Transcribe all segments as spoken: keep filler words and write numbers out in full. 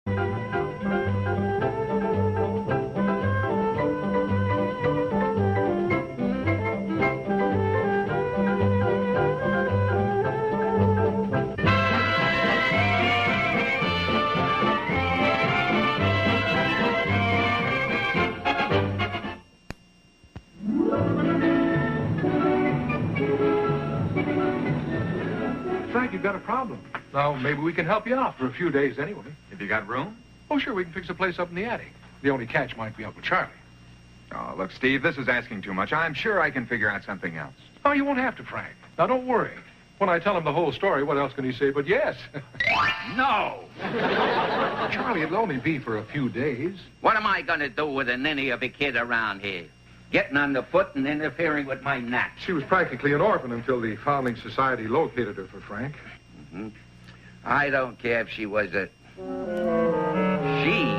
Frank, you've got a problem. Now, maybe we can help you out for a few days anyway. Have you got room? Oh, sure, we can fix a place up in the attic. The only catch might be Uncle Charlie. Oh, look, Steve, this is asking too much. I'm sure I can figure out something else. Oh, you won't have to, Frank. Now, don't worry. When I tell him the whole story, what else can he say but yes? No! Charlie, it'll only be for a few days. What am I going to do with a ninny of a kid around here? Getting underfoot and interfering with my naps. She was practically an orphan until the Foundling Society located her for Frank. Mm-hmm. I don't care if she was a... She?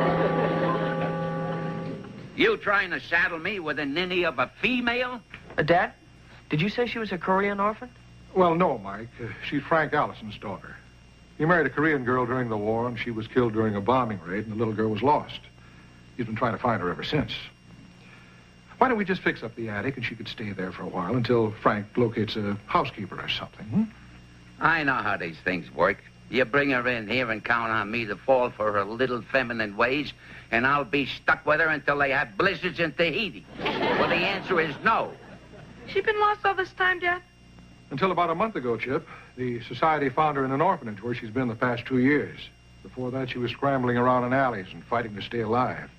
You trying to saddle me with a ninny of a female? Uh, Dad, did you say she was a Korean orphan? Well, no, Mike. Uh, she's Frank Allison's daughter. He married a Korean girl during the war, and she was killed during a bombing raid, and the little girl was lost. He's been trying to find her ever since. Why don't we just fix up the attic, and she could stay there for a while until Frank locates a housekeeper or something, hmm? I know how these things work. You bring her in here and count on me to fall for her little feminine ways, and I'll be stuck with her until they have blizzards in Tahiti. Well, the answer is no. She been lost all this time, Dad? Until about a month ago, Chip. The society found her in an orphanage where she's been the past two years. Before that, she was scrambling around in alleys and fighting to stay alive.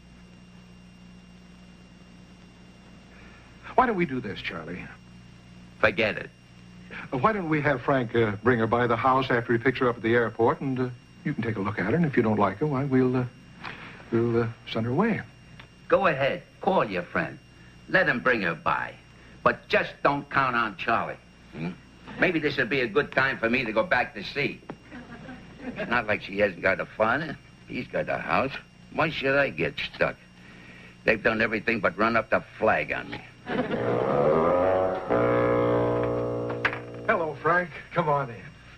Why don't we do this, Charlie? Forget it. Uh, why don't we have Frank uh, bring her by the house after he picks her up at the airport, and uh, you can take a look at her, and if you don't like her, why, we'll, uh, we'll uh, send her away. Go ahead. Call your friend. Let him bring her by. But just don't count on Charlie. Hmm? Maybe this would be a good time for me to go back to sea. It's not like she hasn't got a father. He's got a house. Why should I get stuck? They've done everything but run up the flag on me. Hello, Frank. Come on in.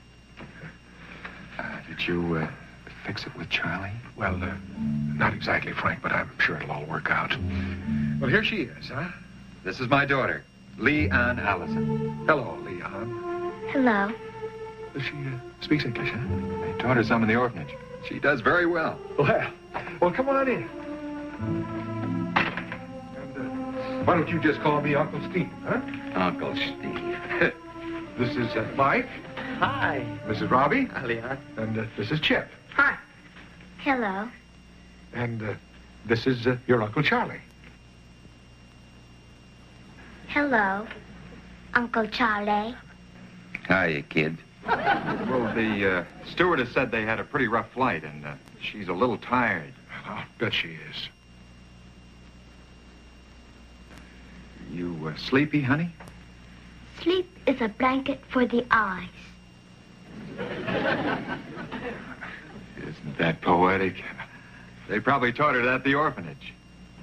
Uh, did you uh, fix it with Charlie? Well, uh, not exactly, Frank, but I'm sure it'll all work out. Well, here she is, huh? This is my daughter, Leon Allison. Hello, Leon. Hello. She uh, speaks English, huh? I taught her some in the orphanage. She does very well. Well, well, come on in. And uh, why don't you just call me Uncle Steve, huh? Uncle Steve. This is uh, Mike. Hi. This is Robbie. Hi, Leon. And uh, this is Chip. Hi. Hello. And uh, this is uh, your Uncle Charlie. Hello, Uncle Charlie. Hiya, kid. Well, the uh, stewardess said they had a pretty rough flight, and uh, she's a little tired. I'll bet she is. You uh, sleepy, honey? Sleep is a blanket for the eyes. Isn't that poetic? They probably taught her that at the orphanage.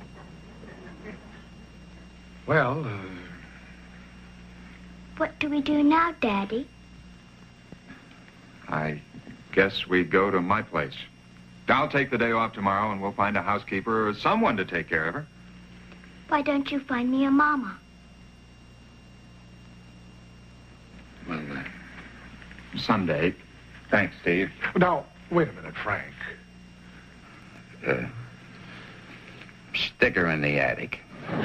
Well, uh... What do we do now, Daddy? I guess we go to my place. I'll take the day off tomorrow, and we'll find a housekeeper or someone to take care of her. Why don't you find me a mama? Well, uh, someday. Thanks, Steve. Now, wait a minute, Frank. Uh, stick her in the attic.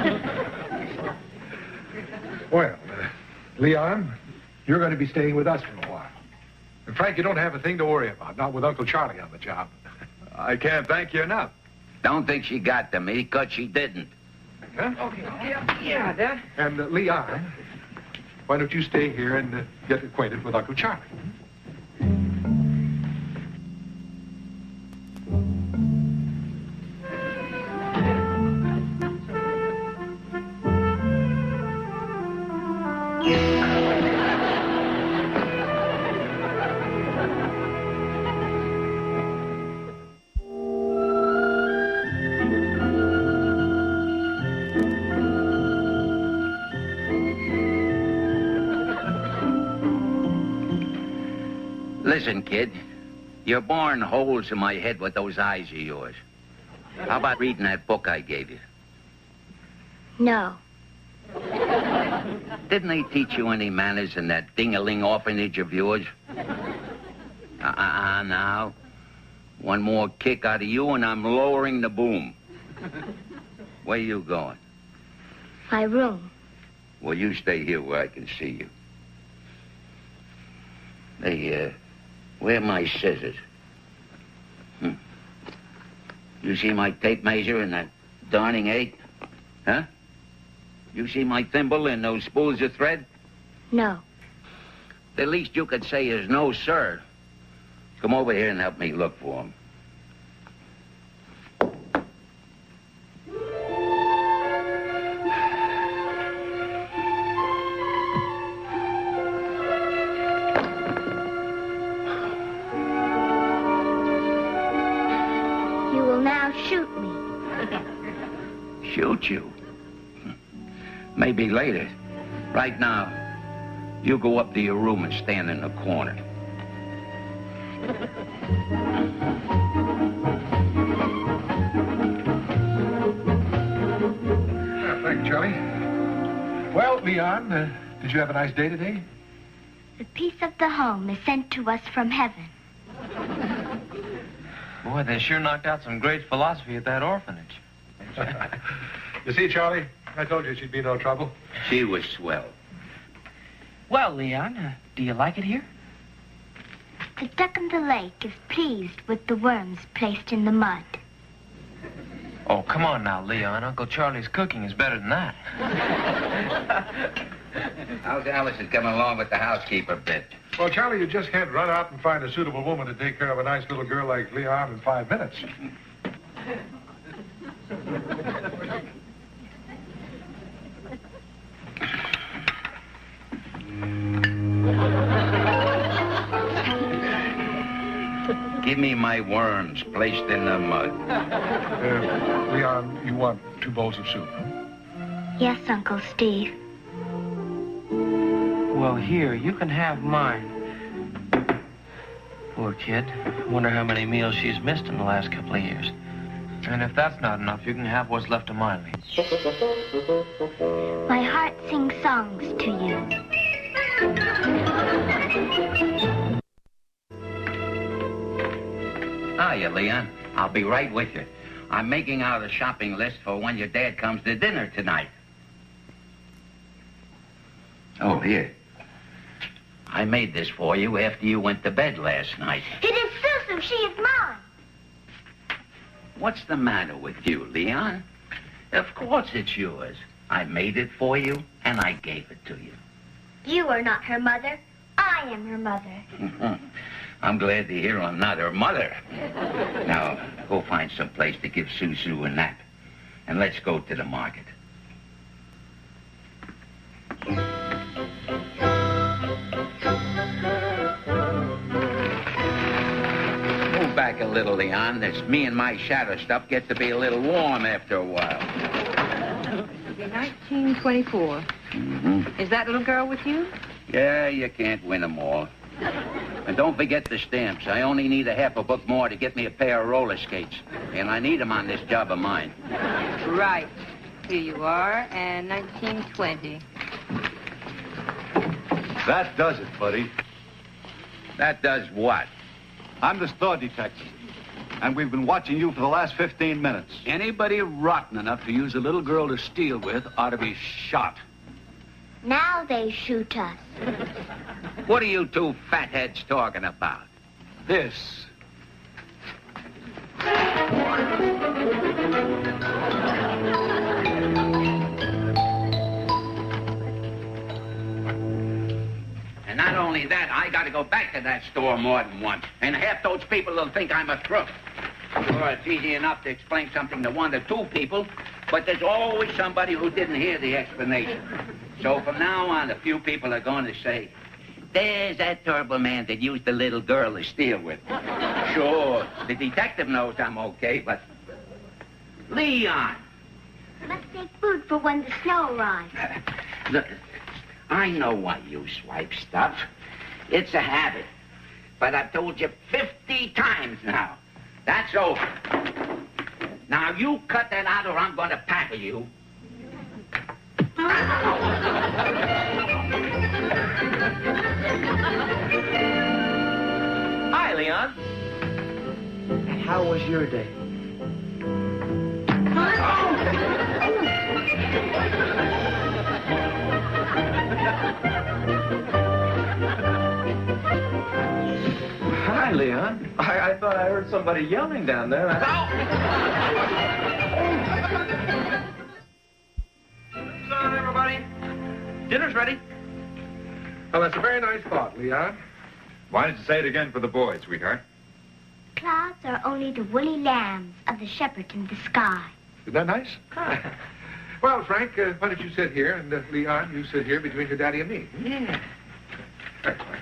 Well, uh, Leon, you're going to be staying with us for a while. And Frank, you don't have a thing to worry about, not with Uncle Charlie on the job. I can't thank you enough. Don't think she got to me, because she didn't. Huh? Okay. Yeah, yeah, Dad. And, uh, Leon, why don't you stay here and uh, get acquainted with Uncle Charlie? Listen, kid. You're boring holes in my head with those eyes of yours. How about reading that book I gave you? No. Didn't they teach you any manners in that ding-a-ling orphanage of yours? Uh-uh, now. One more kick out of you and I'm lowering the boom. Where you going? My room. Well, you stay here where I can see you. Hey, uh, where are my scissors? Hmm. You see my tape measure and that darning eight? Huh? You see my thimble and those spools of thread? No. The least you could say is no, sir. Come over here and help me look for them. You will now shoot me. Shoot you? Maybe later. Right now, you go up to your room and stand in the corner. Yeah, thank you, Charlie. Well, Leon, uh, did you have a nice day today? The peace of the home is sent to us from heaven. Boy, they sure knocked out some great philosophy at that orphanage. You see, Charlie, I told you she'd be no trouble. She was swell. Well, Leon, uh, do you like it here? The duck in the lake is pleased with the worms placed in the mud. Oh, come on now, Leon. Uncle Charlie's cooking is better than that. How's Allison coming along with the housekeeper bit? Well, Charlie, you just can't run out and find a suitable woman to take care of a nice little girl like Leon in five minutes. Give me my worms placed in the mud. Uh, Leon, you want two bowls of soup, huh? Yes, Uncle Steve. Well, here, you can have mine. Poor kid. Wonder how many meals she's missed in the last couple of years. And if that's not enough, you can have what's left of mine. My heart sings songs to you. Hiya, Leon. I'll be right with you. I'm making out a shopping list for when your dad comes to dinner tonight. Oh, here. I made this for you after you went to bed last night. It is Susan. She is mine. What's the matter with you, Leon? Of course it's yours. I made it for you, and I gave it to you. You are not her mother. I am her mother. I'm glad to hear I'm not her mother. Now, go find some place to give Susu a nap. And let's go to the market. Move back a little, Leon. This me and my shadow stuff gets to be a little warm after a while. nineteen twenty-four. Mm-hmm. Is that little girl with you? Yeah, you can't win them all. And don't forget the stamps. I only need a half a book more to get me a pair of roller skates. And I need them on this job of mine. Right. Here you are, and nineteen twenty. That does it, buddy. That does what? I'm the store detective, and we've been watching you for the last fifteen minutes. Anybody rotten enough to use a little girl to steal with ought to be shot. Now they shoot us. What are you two fatheads talking about? This. And not only that, I got to go back to that store more than once. And half those people will think I'm a crook. Sure, it's easy enough to explain something to one or two people, but there's always somebody who didn't hear the explanation. So from now on, a few people are going to say, there's that turbo man that used the little girl to steal with. Sure, the detective knows I'm okay, but... Leon! Must take food for when the snow arrives. Look, I know why you swipe stuff. It's a habit. But I've told you fifty times now. That's over. Now you cut that out or I'm going to tackle you. Hi, Leon. And how was your day? Hi, Leon. I, I thought I heard somebody yelling down there. I... Dinner's on, everybody. Dinner's ready. Well, that's a very nice thought, Leon. Why don't you say it again for the boys, sweetheart? Clouds are only the woolly lambs of the shepherd in the sky. Isn't that nice? Well, Frank, uh, why don't you sit here, and uh, Leon, you sit here between your daddy and me. Yeah. Excellent.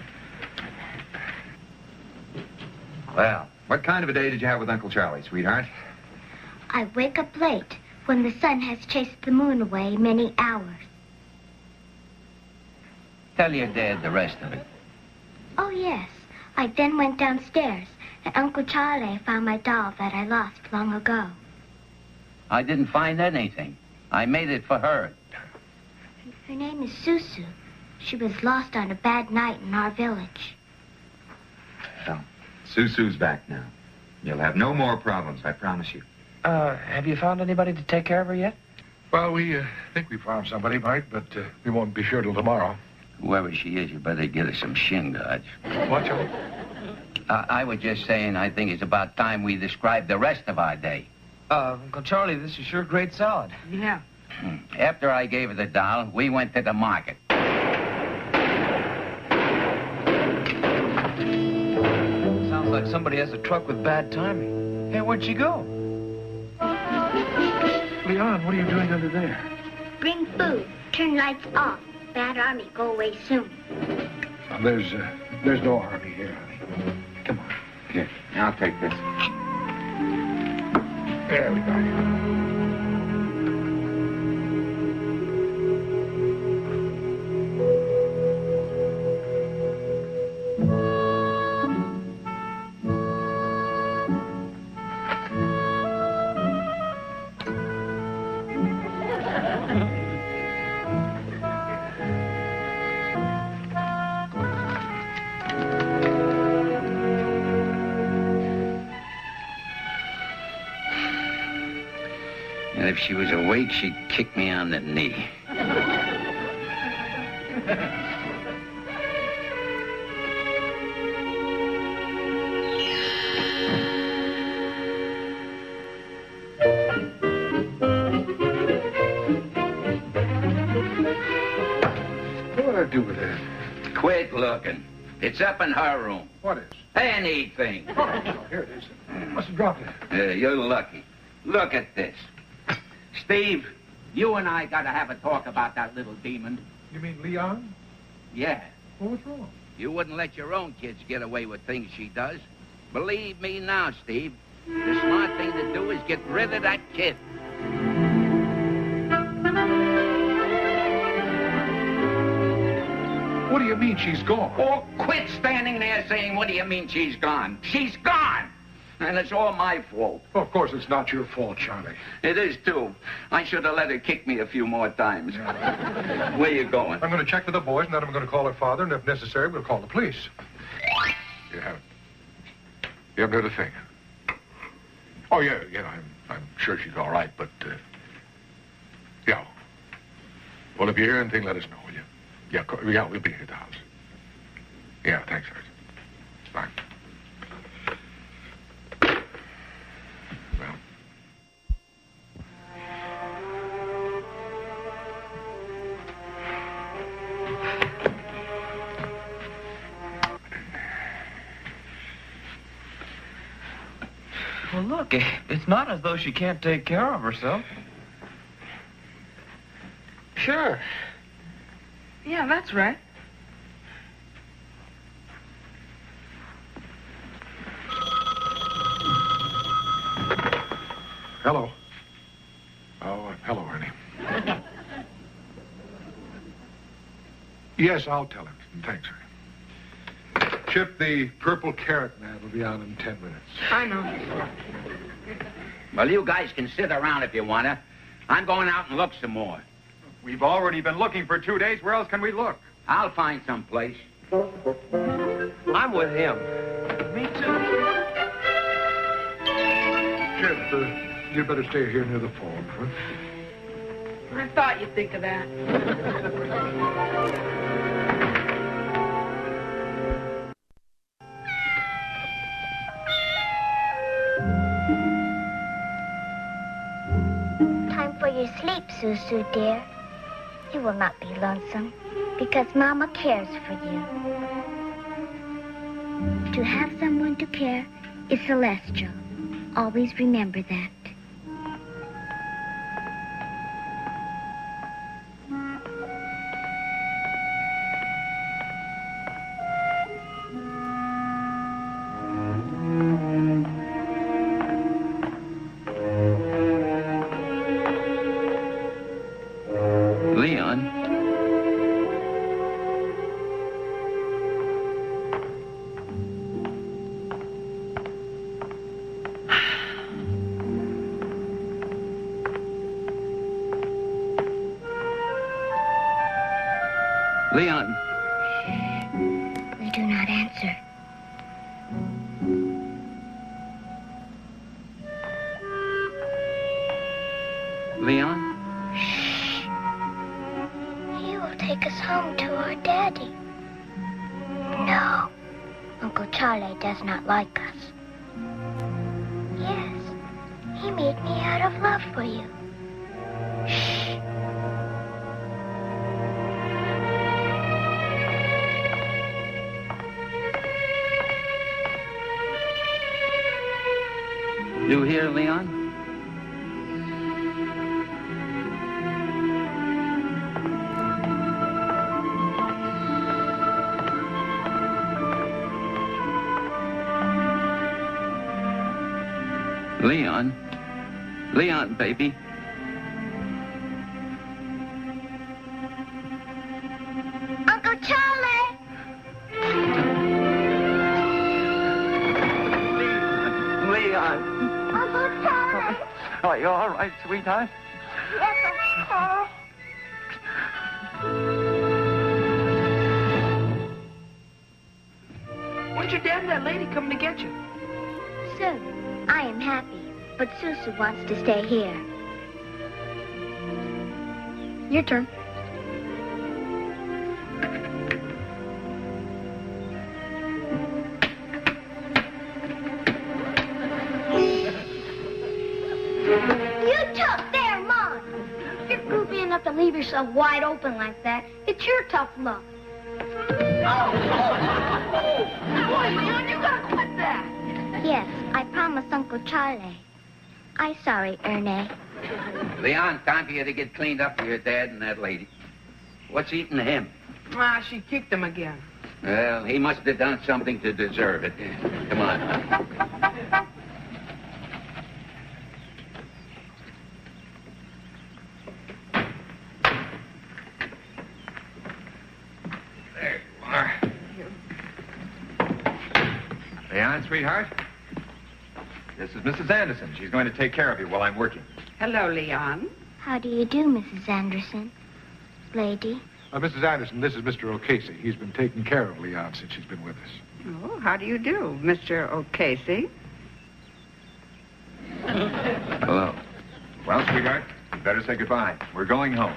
Well, what kind of a day did you have with Uncle Charlie, sweetheart? I wake up late when the sun has chased the moon away many hours. Tell your dad the rest of it. Oh, yes. I then went downstairs, and Uncle Charlie found my doll that I lost long ago. I didn't find anything. I made it for her. Her name is Susu. She was lost on a bad night in our village. Well, Susu's back now. You'll have no more problems, I promise you. Uh, have you found anybody to take care of her yet? Well, we uh, think we found somebody, Mike, but uh, we won't be sure till tomorrow. Whoever she is, you better get her some shin guards. What, Joe? Uh, I was just saying I think it's about time we describe the rest of our day. Uh, Uncle Charlie, this is sure great salad. Yeah. After I gave her the doll, we went to the market. Sounds like somebody has a truck with bad timing. Hey, where'd she go? Leon, what are you doing under there? Bring food. Turn lights off. Bad army go away soon. Well, there's, uh, there's no army here, honey. Come on. Here, I'll take this. There we go. And if she was awake, she'd kick me on the knee. What would I do with that? Quit looking. It's up in her room. What is? Anything. Oh, here it is. Must have dropped it. Uh, you're lucky. Look at this. Steve, you and I got to have a talk about that little demon. You mean Leon? Yeah. Well, what's wrong? You wouldn't let your own kids get away with things she does. Believe me now, Steve. The smart thing to do is get rid of that kid. What do you mean she's gone? Oh, quit standing there saying, what do you mean she's gone? She's gone! And it's all my fault. Well, of course, it's not your fault, Charlie. It is, too. I should have let her kick me a few more times. Where you going? I'm going to check with the boys, and then I'm going to call her father, and if necessary, we'll call the police. You haven't... You haven't heard a thing? Oh, yeah, yeah, I'm, I'm sure she's all right, but, uh... yeah. Well, if you hear anything, let us know, will you? Yeah, co- yeah, we'll be here at the house. Yeah, thanks, Sergeant. Bye. Well... Well, look, it's not as though she can't take care of herself. Sure. Yeah, that's right. Hello. Oh, uh, hello, Ernie. Yes, I'll tell him. Thanks, Ernie. Chip, the purple carrot man will be on in ten minutes. I know. Well, you guys can sit around if you want to. I'm going out and look some more. We've already been looking for two days. Where else can we look? I'll find some place. I'm with him. Me too. Chip, uh, you'd better stay here near the phone, huh? I thought you'd think of that. Time for your sleep, Susu, dear. You will not be lonesome because Mama cares for you. To have someone to care is celestial. Always remember that. Leon. Leon. We do not answer. Leon? He will take us home to our daddy. No, Uncle Charlie does not like us. Yes, he made me out of love for you. Shh. You here, Leon? Leon? Leon, baby? Uncle Charlie! Leon. Uncle Charlie! Are you all right, sweetheart? Yes, Uncle Charlie. When's your dad and that lady coming to get you? Soon. I am happy, but Susu wants to stay here. Your turn. You took their mom. You're goofy enough to leave yourself wide open like that. It's your tough luck. Oh, boy, Leon, you gotta quit that. Yes, I promised Uncle Charlie. I'm sorry, Ernie. Leon, time for you to get cleaned up for your dad and that lady. What's eating him? Ah, she kicked him again. Well, he must have done something to deserve it. Come on. There you are. Leon, sweetheart? This is Missus Anderson. She's going to take care of you while I'm working. Hello, Leon. How do you do, Missus Anderson? Lady? Uh, Missus Anderson, this is Mister O'Casey. He's been taking care of Leon since she's been with us. Oh, how do you do, Mister O'Casey? Hello. Well, sweetheart, you better say goodbye. We're going home.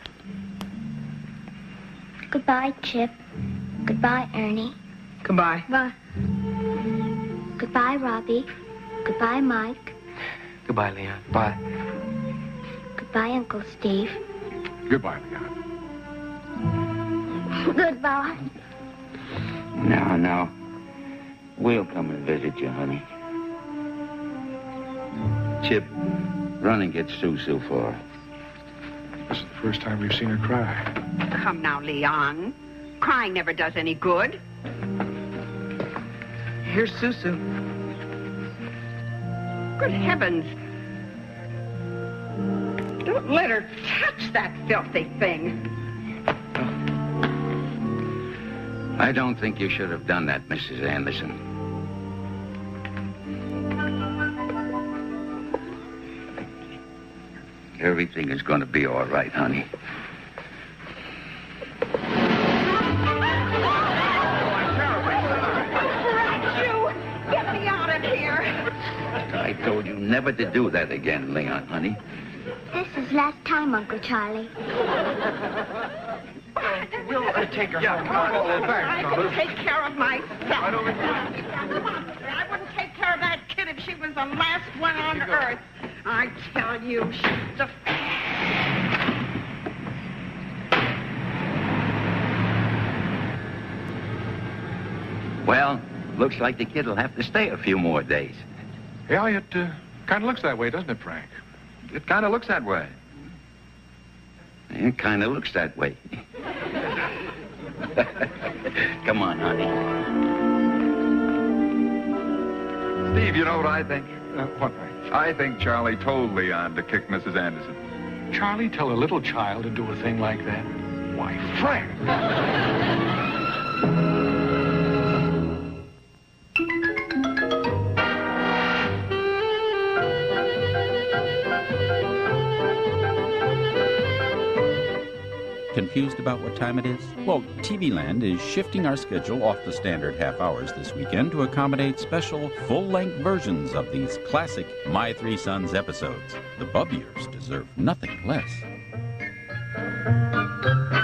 Goodbye, Chip. Goodbye, Ernie. Goodbye. Bye. Goodbye, Robbie. Goodbye, Mike. Goodbye, Leon. Bye. Goodbye, Uncle Steve. Goodbye, Leon. Goodbye. No, no. We'll come and visit you, honey. Chip, run and get Susu for her. This is the first time we've seen her cry. Come now, Leon. Crying never does any good. Here's Susu. Good heavens. Don't let her touch that filthy thing. I don't think you should have done that, Missus Anderson. Everything is going to be all right, honey. Get me out of here. I told you never to do that again, Leon, honey. This is last time, Uncle Charlie. We'll uh, take her yeah, home. On. I can take care of myself. Right over here. I wouldn't take care of that kid if she was the last one on earth. I tell you, she's the... Well, looks like the kid will have to stay a few more days. Yeah, it uh, kind of looks that way, doesn't it, Frank? It kind of looks that way. It kind of looks that way. Come on, honey. Steve, you know what I think? Uh, what, Frank? I think Charlie told Leon to kick Missus Anderson. Charlie tell a little child to do a thing like that? Why, Frank! Confused about what time it is? Well, T V Land is shifting our schedule off the standard half hours this weekend to accommodate special full-length versions of these classic My Three Sons episodes. The Bubbiers deserve nothing less.